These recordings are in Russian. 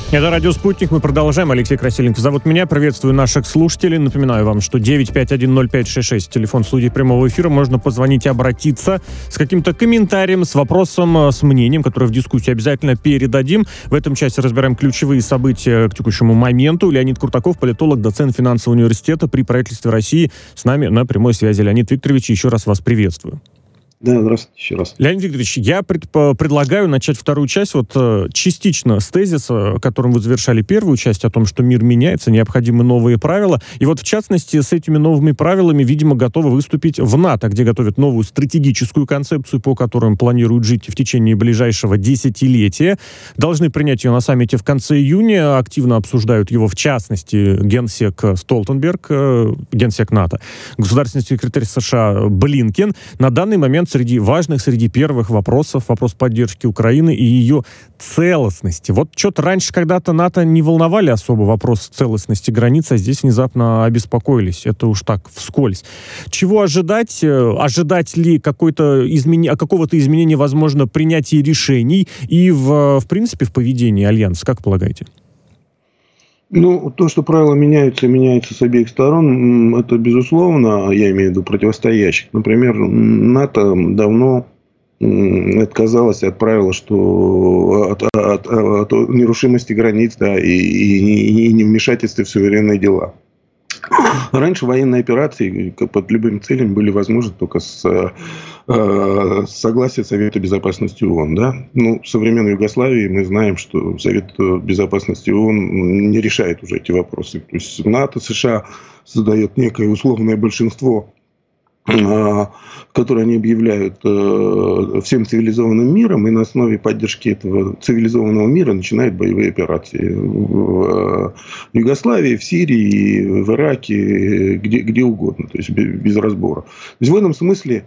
Это «Радио Спутник». Мы продолжаем. Алексей Красильников зовут меня. Приветствую наших слушателей. Напоминаю вам, что 9510566, телефон студии прямого эфира. Можно позвонить и обратиться с каким-то комментарием, с вопросом, с мнением, которое в дискуссии обязательно передадим. В этом части разбираем ключевые события к текущему моменту. Леонид Куртаков, политолог, доцент финансового университета при правительстве России, с нами на прямой связи. Леонид Викторович, еще раз вас приветствую. Да, здравствуйте еще раз. Леонид Викторович, я предлагаю начать вторую часть частично с тезиса, которым вы завершали первую часть, о том, что мир меняется, необходимы новые правила. И в частности, с этими новыми правилами, видимо, готовы выступить в НАТО, где готовят новую стратегическую концепцию, по которой планируют жить в течение ближайшего десятилетия. Должны принять ее на саммите в конце июня. Активно обсуждают его, в частности, генсек Столтенберг, генсек НАТО, государственный секретарь США Блинкен. На данный момент среди первых вопросов вопрос поддержки Украины и ее целостности. Что-то раньше когда-то НАТО не волновали особо вопрос целостности границ, а здесь внезапно обеспокоились. Это уж так, вскользь. Чего ожидать? Ожидать ли какого-то изменения, возможно, принятия решений и, в принципе, в поведении Альянса? Как полагаете? То, что правила меняются с обеих сторон, это безусловно, я имею в виду противостоящих. Например, НАТО давно отказалась от правила, что от нерушимости границ, да, и невмешательства в суверенные дела. Раньше военные операции под любыми целями были возможны только с согласия Совета Безопасности ООН. Да? В современной Югославии мы знаем, что Совет Безопасности ООН не решает уже эти вопросы. То есть НАТО, США создает некое условное большинство, которое они объявляют всем цивилизованным миром, и на основе поддержки этого цивилизованного мира начинают боевые операции в Югославии, в Сирии, в Ираке, где угодно, то есть без разбора. То есть в этом смысле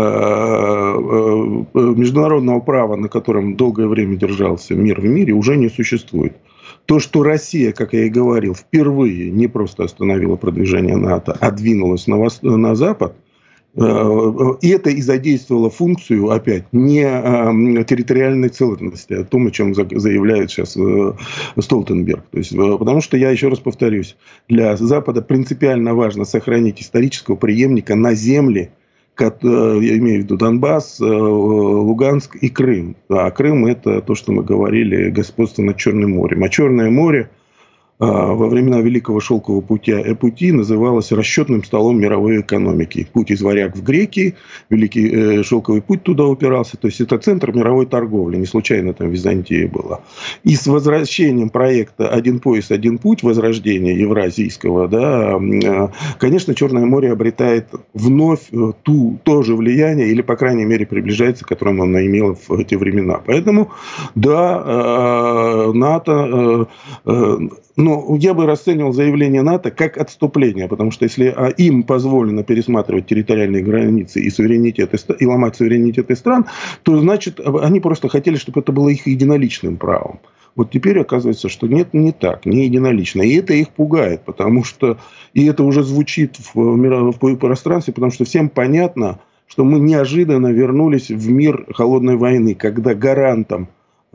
международного права, на котором долгое время держался мир в мире, уже не существует. То, что Россия, как я и говорил, впервые не просто остановила продвижение НАТО, а двинулась на Запад, и это и задействовало функцию, опять, не территориальной целостности, о том, о чем заявляет сейчас Столтенберг. То есть, потому что, я еще раз повторюсь, для Запада принципиально важно сохранить исторического преемника на земле, я имею в виду Донбасс, Луганск и Крым. А Крым – это то, что мы говорили, господство над Черным морем. А Черное море во времена Великого Шелкового пути называлось расчетным столом мировой экономики. Путь из Варяг в Грекии, Великий Шелковый путь туда упирался. То есть это центр мировой торговли. Не случайно там Византия была. И с возвращением проекта «Один пояс, один путь», возрождения евразийского, да, конечно, Черное море обретает вновь то же влияние, или, по крайней мере, приближается к которому оно имело в эти времена. Поэтому, да, НАТО... Но я бы расценивал заявление НАТО как отступление, потому что если им позволено пересматривать территориальные границы и ломать суверенитет стран, то значит они просто хотели, чтобы это было их единоличным правом. Вот теперь оказывается, что нет, не так, не единолично. И это их пугает, потому что и это уже звучит в мировом пространстве, потому что всем понятно, что мы неожиданно вернулись в мир холодной войны, когда гарантом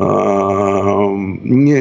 не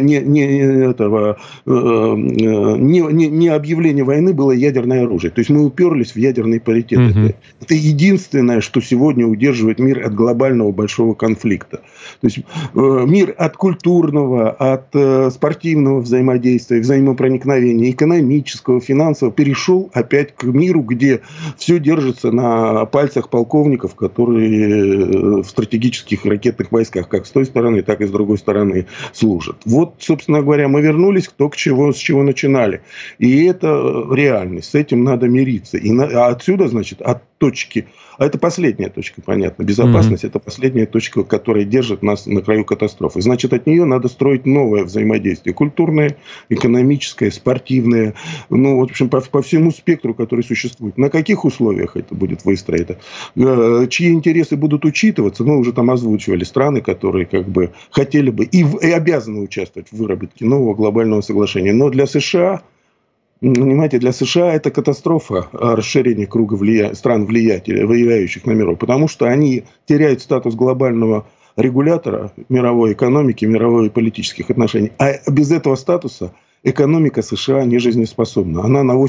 объявление войны было ядерное оружие. То есть мы уперлись в ядерный паритет. Это единственное, что сегодня удерживает мир от глобального большого конфликта. То есть мир от культурного, от спортивного взаимодействия, взаимопроникновения, экономического, финансового перешел опять к миру, где все держится на пальцах полковников, которые в стратегических ракетных войсках, как с той стороны, так и с другой стороны служат. Вот, собственно говоря, мы вернулись с чего начинали. И это реальность. С этим надо мириться. А отсюда, значит, от точки... А это последняя точка, понятно. Безопасность – это последняя точка, которая держит нас на краю катастрофы. Значит, от нее надо строить новое взаимодействие. Культурное, экономическое, спортивное. В общем, по всему спектру, который существует. На каких условиях это будет выстроено? Чьи интересы будут учитываться? Мы уже там озвучивали страны, которые как бы хотели бы и обязаны участвовать в выработке нового глобального соглашения. Но для США... Понимаете, для США это катастрофа расширения круга стран влияющих на миров, потому что они теряют статус глобального регулятора мировой экономики, мировой политических отношений. А без этого статуса экономика США не жизнеспособна. Она на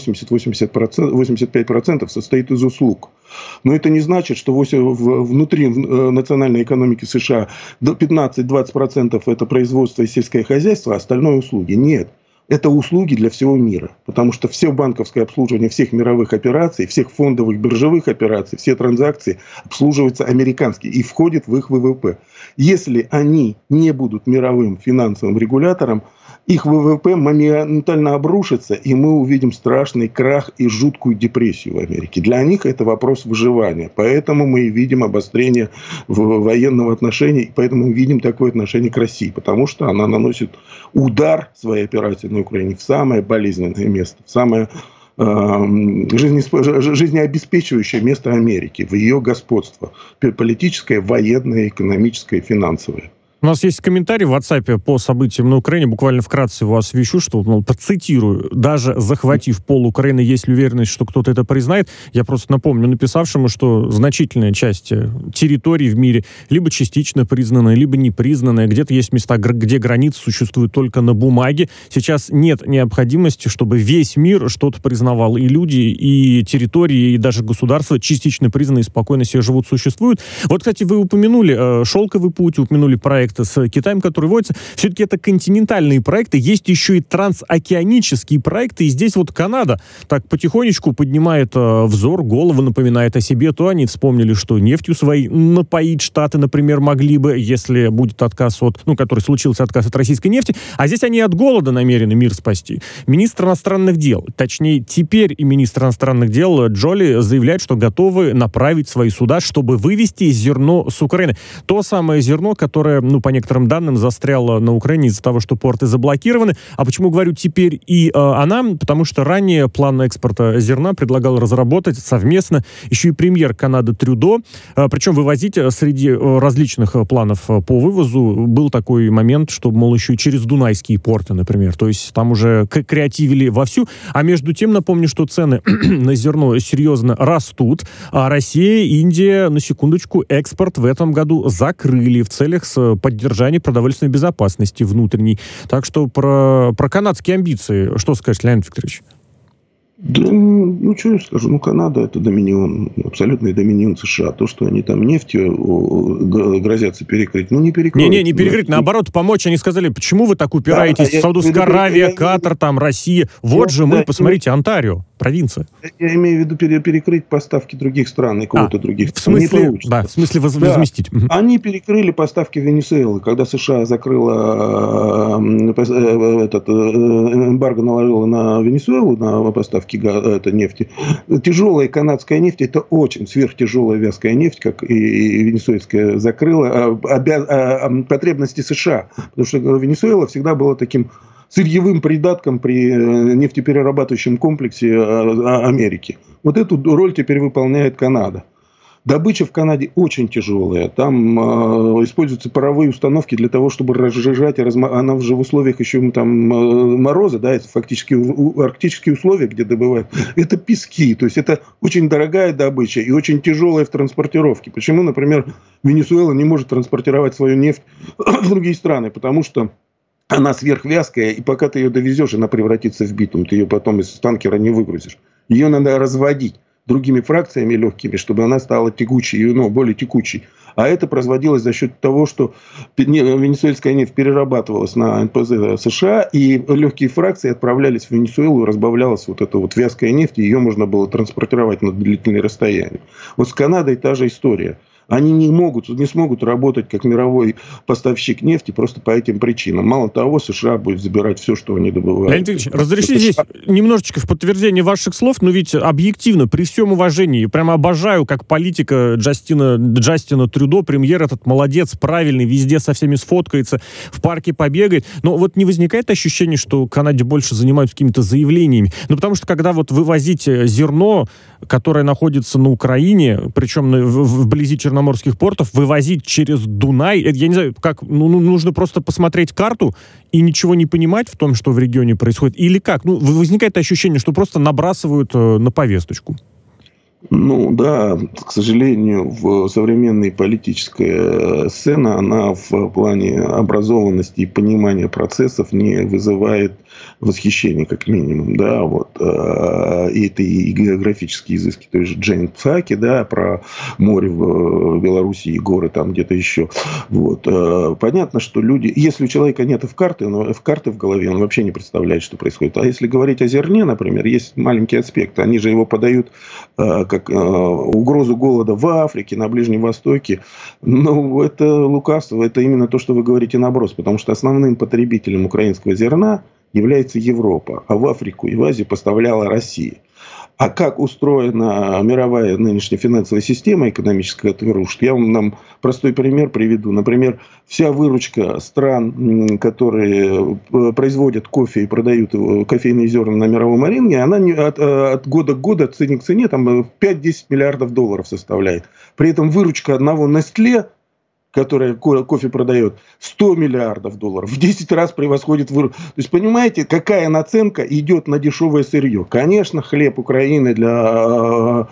85% состоит из услуг. Но это не значит, что внутри национальной экономики США до 15-20% это производство и сельское хозяйство, а остальное услуги. Нет. Это услуги для всего мира. Потому что все банковское обслуживание всех мировых операций, всех фондовых биржевых операций, все транзакции обслуживаются американски и входят в их ВВП. Если они не будут мировым финансовым регулятором, их ВВП моментально обрушится, и мы увидим страшный крах и жуткую депрессию в Америке. Для них это вопрос выживания. Поэтому мы и видим обострение военного отношения, и поэтому мы видим такое отношение к России. Потому что она наносит удар своей операции на Украине в самое болезненное место, в самое жизнеобеспечивающее место Америки, в ее господство. Политическое, военное, экономическое, финансовое. У нас есть комментарий в WhatsApp по событиям на Украине. Буквально вкратце его освещу, что, процитирую. Даже захватив пол Украины, есть ли уверенность, что кто-то это признает? Я просто напомню написавшему, что значительная часть территорий в мире либо частично признанная, либо не признанная. Где-то есть места, где границы существуют только на бумаге. Сейчас нет необходимости, чтобы весь мир что-то признавал. И люди, и территории, и даже государства частично признанные и спокойно себе живут, существуют. Вот, кстати, вы упомянули «Шелковый путь», упомянули проект с Китаем, который вводится. Все-таки это континентальные проекты, есть еще и трансокеанические проекты, и здесь вот Канада так потихонечку поднимает взор, голову, напоминает о себе. То они вспомнили, что нефтью своей напоить Штаты, например, могли бы, если будет отказ от, который случился отказ от российской нефти, а здесь они от голода намерены мир спасти. Министр иностранных дел, точнее, теперь и министр иностранных дел Джоли заявляет, что готовы направить свои суда, чтобы вывести зерно с Украины. То самое зерно, которое, по некоторым данным, застряла на Украине из-за того, что порты заблокированы. А почему говорю теперь и она? Потому что ранее план экспорта зерна предлагал разработать совместно еще и премьер Канады Трюдо. Причем вывозить среди различных планов по вывозу был такой момент, что, мол, еще и через Дунайские порты, например. То есть там уже креативили вовсю. А между тем, напомню, что цены на зерно серьезно растут. А Россия, Индия, на секундочку, экспорт в этом году закрыли в целях поддержания продовольственной безопасности внутренней. Так что про канадские амбиции что скажешь, Леонид Викторович? Да, что я скажу? Канада – это доминион, абсолютный доминион США. То, что они там нефтью грозятся перекрыть, не перекроют. Не перекрыть, наоборот, помочь. Они сказали, почему вы так упираетесь? Саудовская Аравия, Катар, там, Россия. Вот же мы, посмотрите, Онтарио, провинция. Я имею в виду перекрыть поставки других стран и кого-то других стран. В смысле возместить. Они перекрыли поставки Венесуэлы, когда США закрыла эмбарго наложила на Венесуэлу, на поставки нефти. Тяжелая канадская нефть – это очень сверхтяжелая вязкая нефть, как и венесуэльская, закрыла потребности США. Потому что Венесуэла всегда была таким сырьевым придатком при нефтеперерабатывающем комплексе Америки. Вот эту роль теперь выполняет Канада. Добыча в Канаде очень тяжелая. Там используются паровые установки для того, чтобы разжижать. Она уже в условиях еще мороза, это фактически арктические условия, где добывают. Это пески. То есть это очень дорогая добыча и очень тяжелая в транспортировке. Почему, например, Венесуэла не может транспортировать свою нефть в другие страны? Потому что она сверхвязкая, и пока ты ее довезешь, она превратится в битум. Ты ее потом из танкера не выгрузишь. Ее надо разводить другими фракциями легкими, чтобы она стала текучей, более текучей. А это производилось за счет того, что венесуэльская нефть перерабатывалась на НПЗ США, и легкие фракции отправлялись в Венесуэлу, и разбавлялась вот эта вот вязкая нефть, и ее можно было транспортировать на длительные расстояния. Вот с Канадой та же история. Они не смогут работать как мировой поставщик нефти просто по этим причинам. Мало того, США будет забирать все, что они добывают. Леонид Ильич, разрешите здесь немножечко в подтверждение ваших слов, но ведь объективно, при всем уважении, прямо обожаю, как политика Джастина Трюдо, премьер этот молодец, правильный, везде со всеми сфоткается, в парке побегает. Но вот не возникает ощущение, что Канаде больше занимаются какими-то заявлениями? Потому что когда вот вывозите зерно, которое находится на Украине, причем вблизи черноморских портов, вывозить через Дунай, я не знаю, как, нужно просто посмотреть карту и ничего не понимать в том, что в регионе происходит, или как? Возникает ощущение, что просто набрасывают на повесточку. Ну да, к сожалению, в современной политическая сцена, она в плане образованности и понимания процессов не вызывает восхищения, как минимум, да, вот. И это и географические изыски, то есть Джейн Псаки, да, про море в Белоруссии, горы там где-то еще, вот. Понятно, что люди, если у человека нет в карты в голове, он вообще не представляет, что происходит. А если говорить о зерне, например, есть маленький аспект, они же его подают как угрозу голода в Африке, на Ближнем Востоке. Ну, это лукавство, это именно то, что вы говорите, наброс. Потому что основным потребителем украинского зерна является Европа. А в Африку и в Азию поставляла Россия. А как устроена мировая нынешняя финансовая система экономическая, это рушит. Я вам простой пример приведу. Например, вся выручка стран, которые производят кофе и продают кофейные зерна на мировом рынке, она от года к году, от цены к цене, там 5-10 миллиардов долларов составляет. При этом выручка одного Nestlé, которая кофе продает, 100 миллиардов долларов, в 10 раз превосходит выручку. То есть, понимаете, какая наценка идет на дешевое сырье? Конечно, хлеб Украины для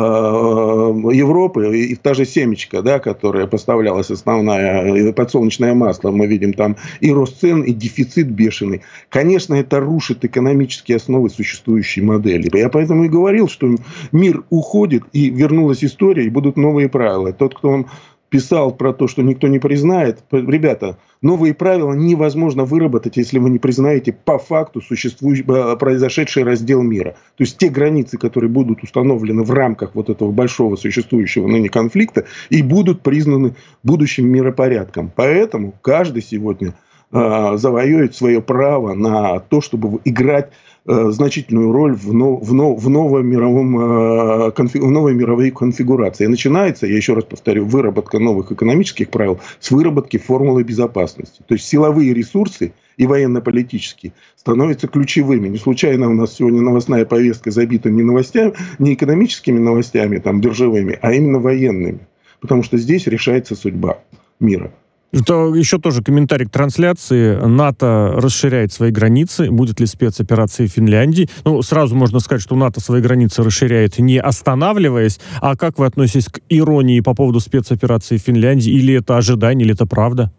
Европы, и та же семечка, да, которая поставлялась основная, подсолнечное масло, мы видим там и рост цен, и дефицит бешеный. Конечно, это рушит экономические основы существующей модели. Я поэтому и говорил, что мир уходит, и вернулась история, и будут новые правила. Тот, кто вам писал про то, что никто не признает. Ребята, новые правила невозможно выработать, если вы не признаете по факту произошедший раздел мира. То есть те границы, которые будут установлены в рамках вот этого большого существующего ныне конфликта, и будут признаны будущим миропорядком. Поэтому каждый сегодня завоюет свое право на то, чтобы играть значительную роль в новой мировой конфигурации. И начинается, я еще раз повторю, выработка новых экономических правил с выработки формулы безопасности. То есть силовые ресурсы и военно-политические становятся ключевыми. Не случайно у нас сегодня новостная повестка забита не новостями, не экономическими новостями, там, биржевыми, а именно военными. Потому что здесь решается судьба мира. Это еще тоже комментарий к трансляции. НАТО расширяет свои границы. Будет ли спецоперация в Финляндии? Ну, сразу можно сказать, что НАТО свои границы расширяет, не останавливаясь. А как вы относитесь к иронии по поводу спецоперации в Финляндии? Или это ожидание, или это правда?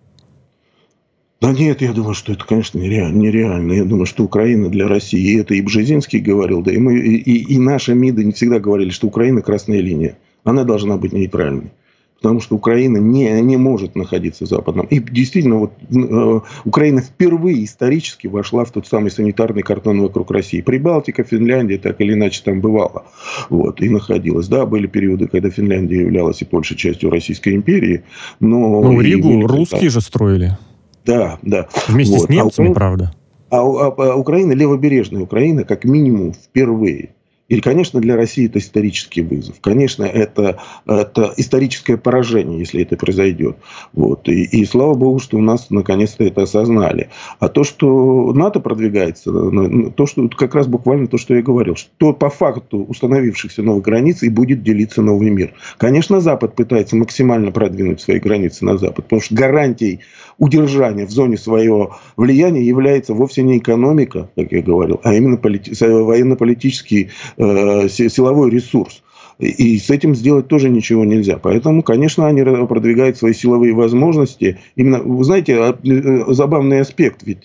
Да нет, я думаю, что это, конечно, нереально. Я думаю, что Украина для России, и это и Бжезинский говорил, да и мы, и наши МИДы не всегда говорили, что Украина красная линия. Она должна быть нейтральной. Потому что Украина не может находиться в западном. И действительно, вот, Украина впервые исторически вошла в тот самый санитарный кордон вокруг России. Прибалтика, Финляндия так или иначе там бывала. Вот, и находилась. Да, были периоды, когда Финляндия являлась и большей частью Российской империи. Но Ригу русские же строили. Да, да. Вместе с немцами, правда. А Украина, левобережная Украина, как минимум впервые. И, конечно, для России это исторический вызов. Конечно, это историческое поражение, если это произойдет. Вот. И слава богу, что у нас наконец-то это осознали. А то, что НАТО продвигается, то, что как раз буквально то, что я говорил, что по факту установившихся новых границ и будет делиться новый мир. Конечно, Запад пытается максимально продвинуть свои границы на Запад, потому что гарантией удержания в зоне своего влияния является вовсе не экономика, как я говорил, а именно военно-политический силовой ресурс. И с этим сделать тоже ничего нельзя. Поэтому, конечно, они продвигают свои силовые возможности. Именно, вы знаете, забавный аспект. Ведь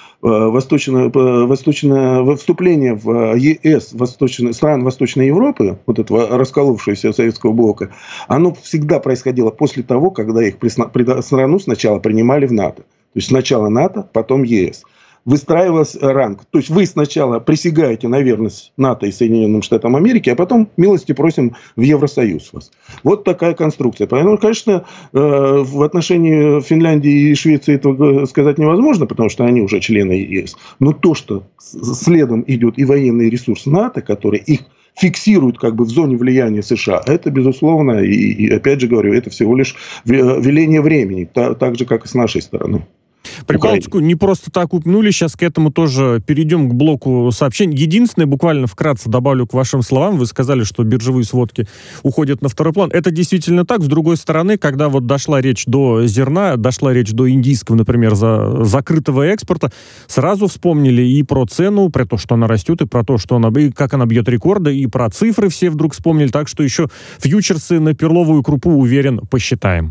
вступление в ЕС стран Восточной Европы, вот этого расколовшегося советского блока, оно всегда происходило после того, когда их страну сначала принимали в НАТО. То есть сначала НАТО, потом ЕС. Выстраивался ранг. То есть вы сначала присягаете на верность НАТО и Соединенным Штатам Америки, а потом милости просим в Евросоюз вас. Вот такая конструкция. Поэтому, конечно, в отношении Финляндии и Швеции этого сказать невозможно, потому что они уже члены ЕС. Но то, что следом идет и военный ресурс НАТО, который их фиксируют как бы в зоне влияния США, это, безусловно, и опять же говорю, это всего лишь веление времени, так же, как и с нашей стороны. Прибалтику не просто так упомянули, сейчас к этому тоже перейдем к блоку сообщений. Единственное, буквально вкратце добавлю к вашим словам, вы сказали, что биржевые сводки уходят на второй план. Это действительно так. С другой стороны, когда вот дошла речь до зерна, дошла речь до индийского, например, закрытого экспорта, сразу вспомнили и про цену, про то, что она растет, и про то, что она, и как она бьет рекорды, и про цифры все вдруг вспомнили. Так что еще фьючерсы на перловую крупу, уверен, посчитаем.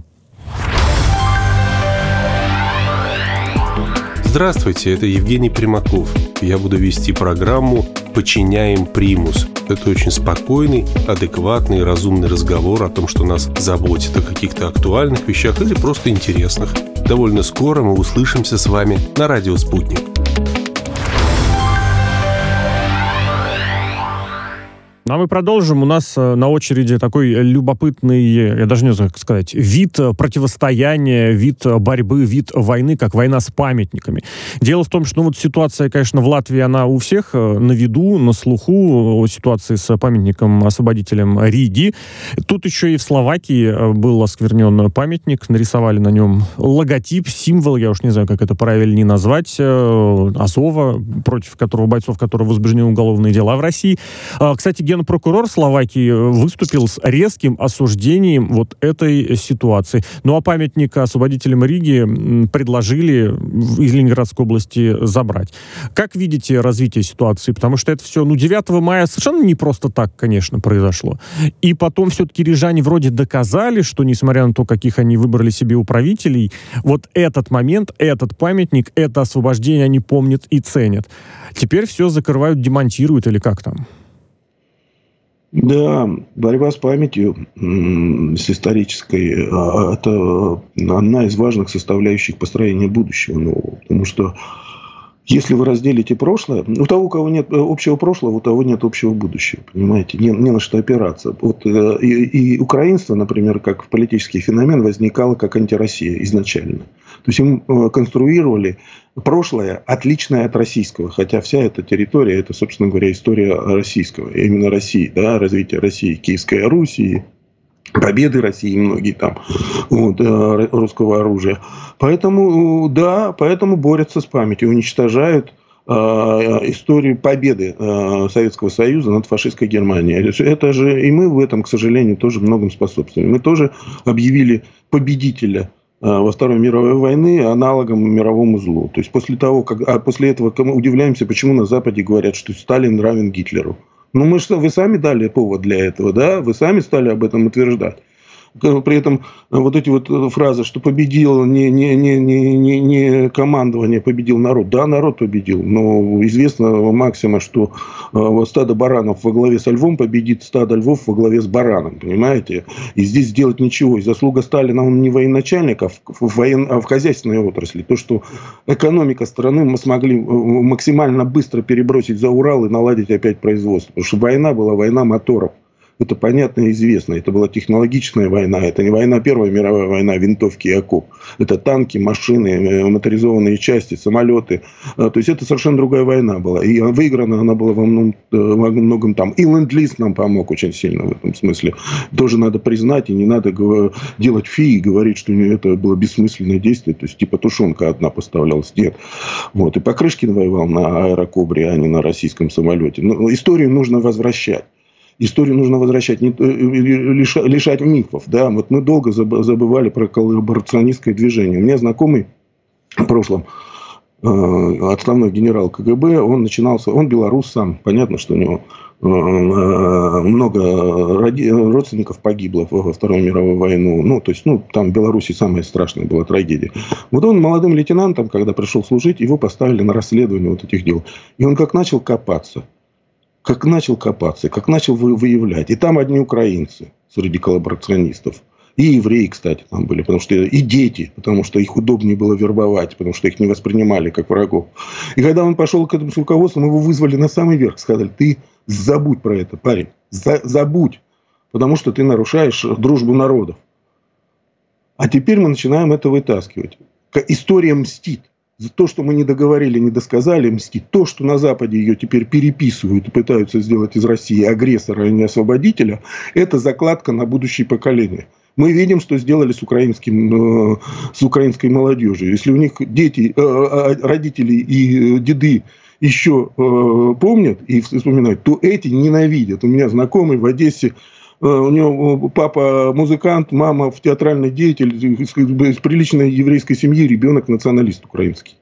Здравствуйте, это Евгений Примаков. Я буду вести программу «Подчиняем примус». Это очень спокойный, адекватный, разумный разговор о том, что нас заботит, о каких-то актуальных вещах или просто интересных. Довольно скоро мы услышимся с вами на радио «Спутник». А мы продолжим. У нас на очереди такой любопытный, я даже не знаю, как сказать, вид противостояния, вид борьбы, вид войны, как война с памятниками. Дело в том, что вот ситуация, конечно, в Латвии, она у всех на виду, на слуху, о ситуации с памятником-освободителем Риги. Тут еще и в Словакии был осквернен памятник, нарисовали на нем логотип, символ, я уж не знаю, как это правильнее назвать, Азова, против которого, бойцов которого возбуждены уголовные дела в России. Кстати, генпрокурор Словакии выступил с резким осуждением вот этой ситуации. Ну а памятник освободителям Риги предложили из Ленинградской области забрать. Как видите развитие ситуации? Потому что это все, 9 мая совершенно не просто так, конечно, произошло. И потом все-таки рижане вроде доказали, что несмотря на то, каких они выбрали себе управителей, вот этот момент, этот памятник, это освобождение они помнят и ценят. Теперь все закрывают, демонтируют или как там? Да, борьба с памятью, с исторической, это одна из важных составляющих построения будущего нового. Потому что если вы разделите прошлое, у того, у кого нет общего прошлого, у того нет общего будущего. Понимаете, не на что опираться. Вот, и украинство, например, как политический феномен, возникало как антироссия изначально. То есть им конструировали прошлое, отличное от российского. Хотя вся эта территория, это, собственно говоря, история российского. Именно России, да, развитие России, Киевской Руси, победы России, многие там, вот, русского оружия. Поэтому, да, поэтому борются с памятью, уничтожают историю победы Советского Союза над фашистской Германией. Это же и мы в этом, к сожалению, тоже многом способствовали. Мы тоже объявили победителя во Второй мировой войны аналогом мировому злу. То есть после этого мы удивляемся, почему на Западе говорят, что Сталин равен Гитлеру. Ну, вы сами дали повод для этого, да? Вы сами стали об этом утверждать. При этом вот эти вот фразы, что победил не командование, победил народ. Да, народ победил, но известна максима, что стадо баранов во главе со львом победит стадо львов во главе с бараном, понимаете? И здесь сделать ничего. И заслуга Сталина, он не военачальник, а в хозяйственной отрасли. То, что экономика страны мы смогли максимально быстро перебросить за Урал и наладить опять производство. Потому что война была война моторов. Это понятно и известно. Это была технологичная война. Это не война, Первая мировая война, винтовки и окоп. Это танки, машины, моторизованные части, самолеты. То есть это совершенно другая война была. И выиграна она была во многом там. И ленд-лиз нам помог очень сильно в этом смысле. Тоже надо признать. И не надо делать фи и говорить, что это было бессмысленное действие. То есть типа тушенка одна поставлялась. Нет. Вот. И Покрышкин воевал на аэрокобре, а не на российском самолете. Но историю нужно возвращать. Историю нужно возвращать, лишать мифов. Да? Вот мы долго забывали про коллаборационистское движение. У меня знакомый в прошлом отставной генерал КГБ, он белорус сам. Понятно, что у него много родственников погибло во Вторую мировую войну. Ну, то есть, там в Беларуси самая страшная была трагедия. Вот он молодым лейтенантом, когда пришел служить, его поставили на расследование вот этих дел. И он как начал копаться, как начал выявлять. И там одни украинцы среди коллаборационистов. И евреи, кстати, там были. И дети, потому что их удобнее было вербовать, потому что их не воспринимали как врагов. И когда он пошел к этому руководству, его вызвали на самый верх. Сказали, ты забудь про это, парень. Забудь. Потому что ты нарушаешь дружбу народов. А теперь мы начинаем это вытаскивать. История мстит. За то, что мы не договорили, не досказали, мстит. То, что на Западе ее теперь переписывают и пытаются сделать из России агрессора, а не освободителя, это закладка на будущее поколение. Мы видим, что сделали с украинской молодежью. Если у них дети, родители и деды еще помнят и вспоминают, то эти ненавидят. У меня знакомый в Одессе, у него папа музыкант, мама театральный деятель, из приличной еврейской семьи, ребенок националист украинский.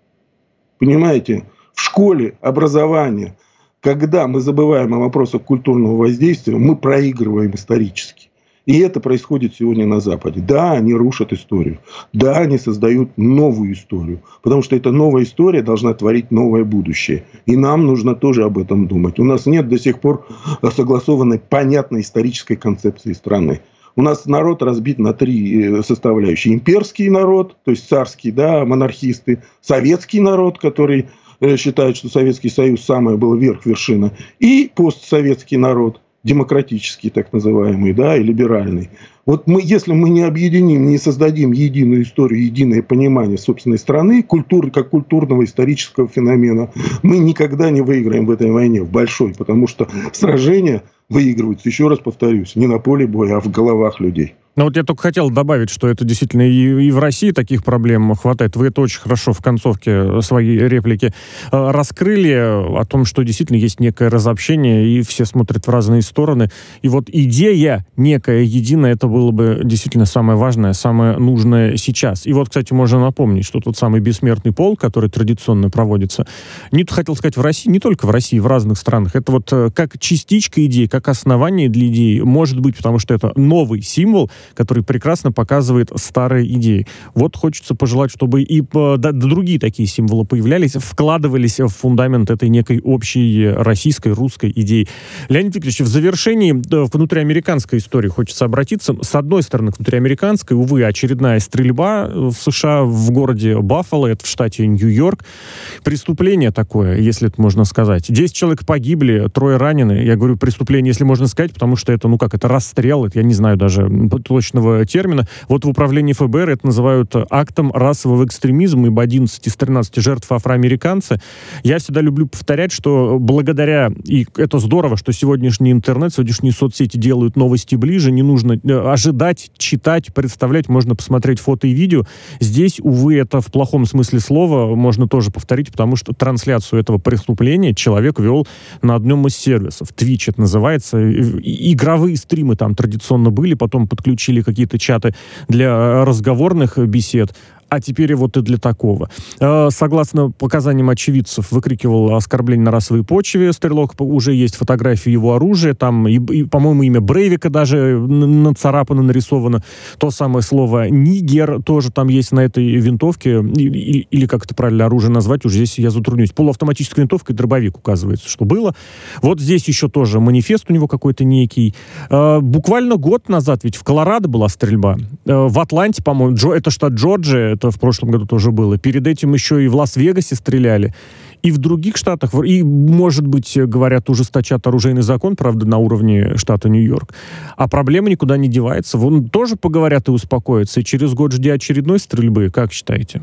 Понимаете? В школе образование, когда мы забываем о вопросах культурного воздействия, мы проигрываем исторически. И это происходит сегодня на Западе. Да, они рушат историю. Да, они создают новую историю. Потому что эта новая история должна творить новое будущее. И нам нужно тоже об этом думать. У нас нет до сих пор согласованной, понятной исторической концепции страны. У нас народ разбит на 3 составляющие. Имперский народ, то есть царский, да, монархисты. Советский народ, который считает, что Советский Союз самое было вершина. И постсоветский народ. Демократический, так называемый, да, и либеральный. Вот если мы не объединим, не создадим единую историю, единое понимание собственной страны, культуры, как культурного исторического феномена, мы никогда не выиграем в этой войне, в большой, потому что сражения выигрываются, еще раз повторюсь, не на поле боя, а в головах людей. Ну вот я только хотел добавить, что это действительно и в России таких проблем хватает. Вы это очень хорошо в концовке своей реплики раскрыли о том, что действительно есть некое разобщение, и все смотрят в разные стороны. И вот идея некая единая, это было бы действительно самое важное, самое нужное сейчас. И вот, кстати, можно напомнить, что тот самый бессмертный полк, который традиционно проводится, хотел сказать, в России, не только в России, в разных странах, это вот как частичка идеи, как основание для идеи, может быть, потому что это новый символ, который прекрасно показывает старые идеи. Вот хочется пожелать, чтобы и другие такие символы появлялись, вкладывались в фундамент этой некой общей российской, русской идеи. Леонид Викторович, в завершении внутриамериканской истории хочется обратиться. С одной стороны, к внутриамериканской, увы, очередная стрельба в США, в городе Баффало, это в штате Нью-Йорк. Преступление такое, если это можно сказать. 10 человек погибли, 3 ранены. Я говорю преступление, если можно сказать, потому что это, это расстрел, это я не знаю даже точного термина. Вот в управлении ФБР это называют актом расового экстремизма, ибо 11 из 13 жертв афроамериканцы. Я всегда люблю повторять, что благодаря, и это здорово, что сегодняшний интернет, сегодняшние соцсети делают новости ближе, не нужно ожидать, читать, представлять, можно посмотреть фото и видео. Здесь, увы, это в плохом смысле слова можно тоже повторить, потому что трансляцию этого преступления человек вел на одном из сервисов. Twitch это называется. Игровые стримы там традиционно были, потом подключили какие-то чаты для разговорных бесед, а теперь вот и для такого. Согласно показаниям очевидцев, выкрикивал оскорбление на расовой почве стрелок. Уже есть фотографии его оружия. Там, по-моему, имя Брейвика даже нацарапано, нарисовано. То самое слово «нигер» тоже там есть на этой винтовке. Или как это правильно оружие назвать, уже здесь я затруднюсь. Полуавтоматическая винтовка и дробовик указывается, что было. Вот здесь еще тоже манифест у него какой-то некий. Буквально год назад ведь в Колорадо была стрельба. В Атланте, по-моему, это штат Джорджия, это в прошлом году тоже было. Перед этим еще и в Лас-Вегасе стреляли. И в других штатах, и, может быть, говорят, ужесточат оружейный закон, правда, на уровне штата Нью-Йорк. А проблема никуда не девается. Вон тоже поговорят и успокоятся. И через год жди очередной стрельбы. Как считаете?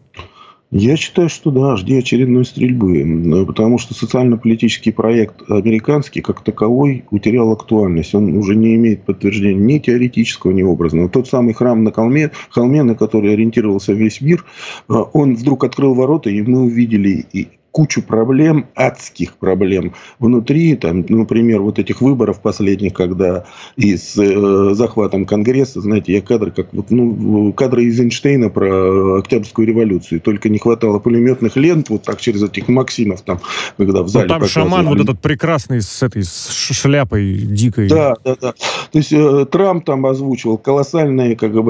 Я считаю, что да, жди очередной стрельбы. Потому что социально-политический проект американский, как таковой, утерял актуальность. Он уже не имеет подтверждения ни теоретического, ни образного. Тот самый храм на холме, на который ориентировался весь мир, он вдруг открыл ворота, и мы увидели кучу проблем, адских проблем внутри, там, например, вот этих выборов последних, когда и с захватом Конгресса, знаете, я кадры из Эйнштейна про Октябрьскую революцию, только не хватало пулеметных лент, вот так через этих Максимов там, когда в зале там шаман вот этот прекрасный с этой шляпой дикой. Да. То есть Трамп там озвучивал колоссальные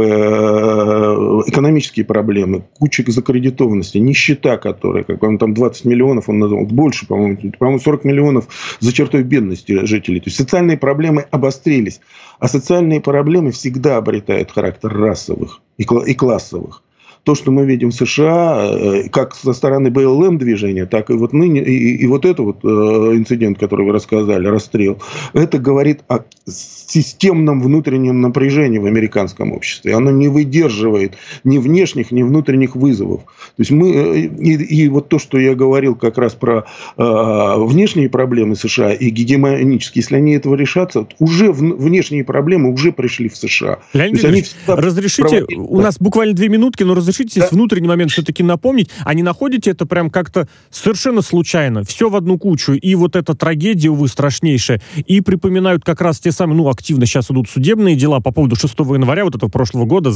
экономические проблемы, куча закредитованности, нищета, которая, там 20 миллионов, он назвал, больше, по-моему, 40 миллионов за чертой бедности жителей. То есть социальные проблемы обострились. А социальные проблемы всегда обретают характер расовых и классовых. то, что мы видим в США, как со стороны БЛМ движения, так и вот ныне, и вот это вот инцидент, который вы рассказали, расстрел, это говорит о системном внутреннем напряжении в американском обществе. Оно не выдерживает ни внешних, ни внутренних вызовов. То есть и вот то, что я говорил как раз про внешние проблемы США и гегемонические, если они этого решатся, уже внешние проблемы уже пришли в США. Леонид Викторович, разрешите, у нас буквально 2 минутки, но разрешите здесь внутренний момент все-таки напомнить, а не находите это прям как-то совершенно случайно, все в одну кучу, и вот эта трагедия, увы, страшнейшая, и припоминают как раз те самые, активно сейчас идут судебные дела по поводу 6 января вот этого прошлого года,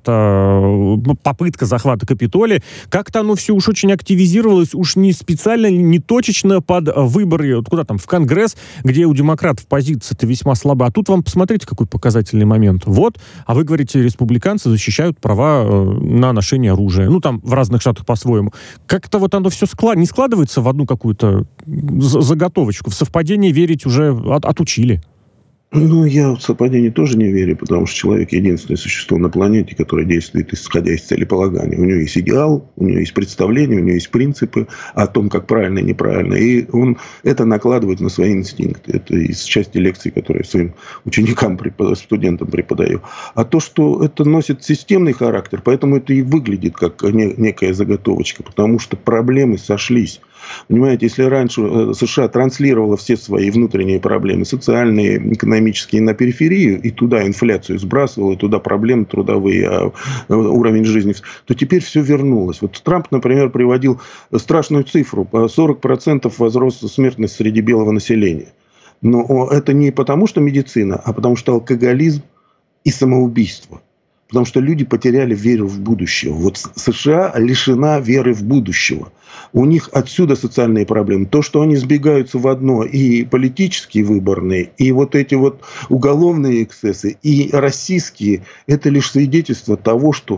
попытка захвата Капитолия, как-то оно все уж очень активизировалось, уж не специально, не точечно под выборы, куда там, в Конгресс, где у демократов позиция-то весьма слаба. А тут вам, посмотрите, какой показательный момент. Вот, а вы говорите, республиканцы защищают права на ношение оружия. Там в разных штатах по-своему. Как-то вот оно все не складывается в одну какую-то заготовочку. В совпадение верить уже отучили. Я в совпадение тоже не верю, потому что человек единственное существо на планете, которое действует исходя из целеполагания. У него есть идеал, у него есть представление, у него есть принципы о том, как правильно и неправильно. И он это накладывает на свои инстинкты. Это из части лекций, которые своим ученикам, студентам преподаю. А то, что это носит системный характер, поэтому это и выглядит как некая заготовочка, потому что проблемы сошлись. Понимаете, если раньше США транслировала все свои внутренние проблемы, социальные, экономические, на периферию, и туда инфляцию сбрасывала, и туда проблемы трудовые, уровень жизни, то теперь все вернулось. Вот Трамп, например, приводил страшную цифру: 40% возросла смертность среди белого населения. Но это не потому, что медицина, а потому что алкоголизм и самоубийство. Потому что люди потеряли веру в будущее. Вот США лишена веры в будущего. У них отсюда социальные проблемы. То, что они сбегаются в одно, и политические выборные, и вот эти вот уголовные эксцессы, и российские, это лишь свидетельство того, что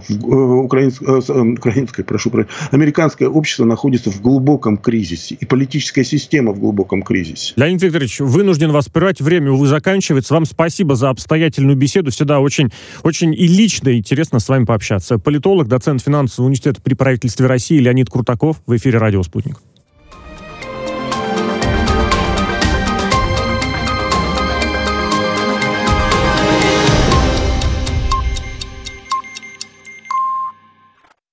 американское общество находится в глубоком кризисе, и политическая система в глубоком кризисе. Леонид Викторович, вынужден вас прервать, время, увы, заканчивается. Вам спасибо за обстоятельную беседу. Всегда очень, очень и лично интересно с вами пообщаться. Политолог, доцент финансового университета при правительстве России Леонид Крутаков в эфире «Радио Спутник».